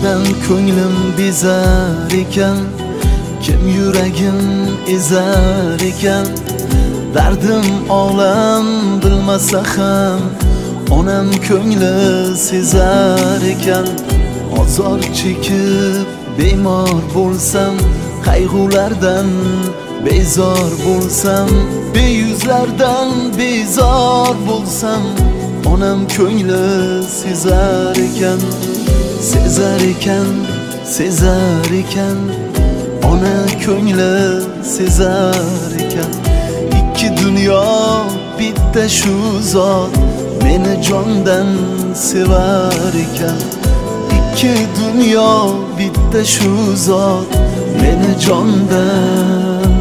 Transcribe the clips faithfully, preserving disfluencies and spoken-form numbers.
sendan ko'nglim bezar ekan, kim yuragim ezar ekan. Dardim olam bilmasa ham onam ko'ngli sezar ekan. Ozor chekib bemor bo'lsam, qayg'ulardan bezor bo'lsam, beyuzlardan bezor bo'lsam, onam ko'ngli sezar ekan. Sezar ekan, sezar ekan, ona ko'ngli sezar ekan. Ikki dunyo bitta shu zot meni jondan sevar ekan. Ikki dunyo bitta shu zot meni jondan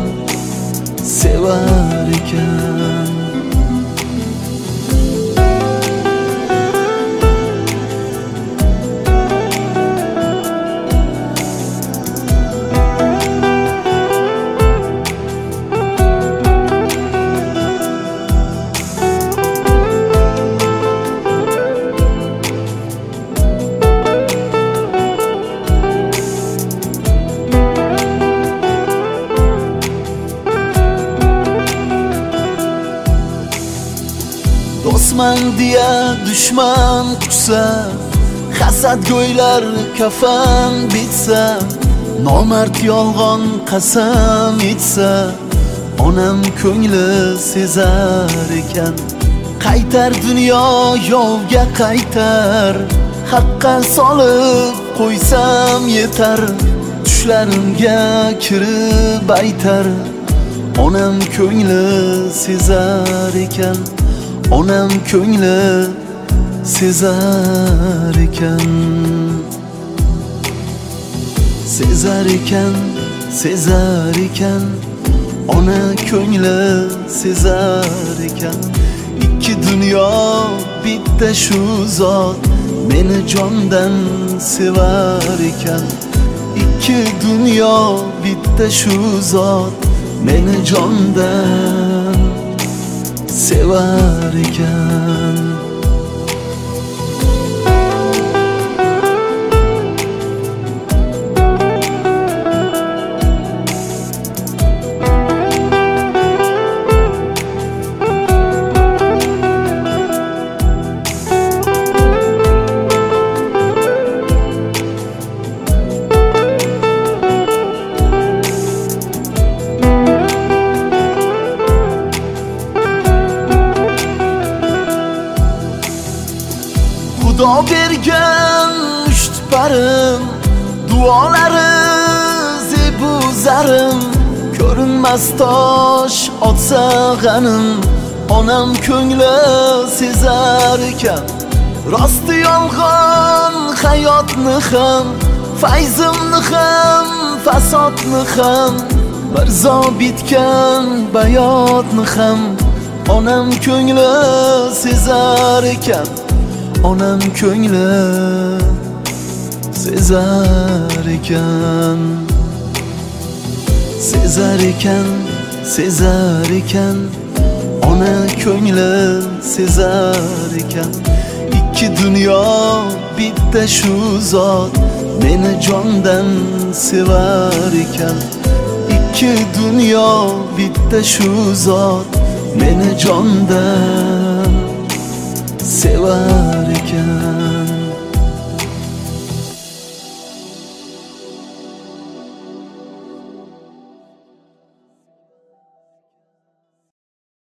sevar ekan. Do'stman diye düşman kuşsa, hasad go'ylar kafan bitsa, nomard yolg'on qasam etsa, onam ko'ngli sezar ekan. Qaytar dunyo yovga qaytar, haqqa solib qo'ysam yetar. Tushlarimga kirib aytar, onam ko'ngli sezar ekan. Onam ko'ngli sezar ekan. Sezar ekan, sezar ekan, ona ko'ngli sezar ekan. Ikki dunyo bitta shu zot meni jondan sevar ekan. Ikki dunyo bitta shu zot meni jondan sevar ekan. Xudo bergan musht parim, duolari zebu zarim, ko'rinmas tosh otsa g'anim, onam ko'ngli sezar ekan. Rosti yolg'on hayotni ham, fayzimni ham, fasodni ham, mirzo bitgan bayotni ham, onam ko'ngli sezar ekan. Onam ko'ngli sezar ekan. Sezar ekan, sezar ekan, ona ko'ngli sezar ekan. Ikki dunyo bitta shu zot meni jondan sevar ekan. Ikki dunyo bitta shu zot meni jondan sevar ekan.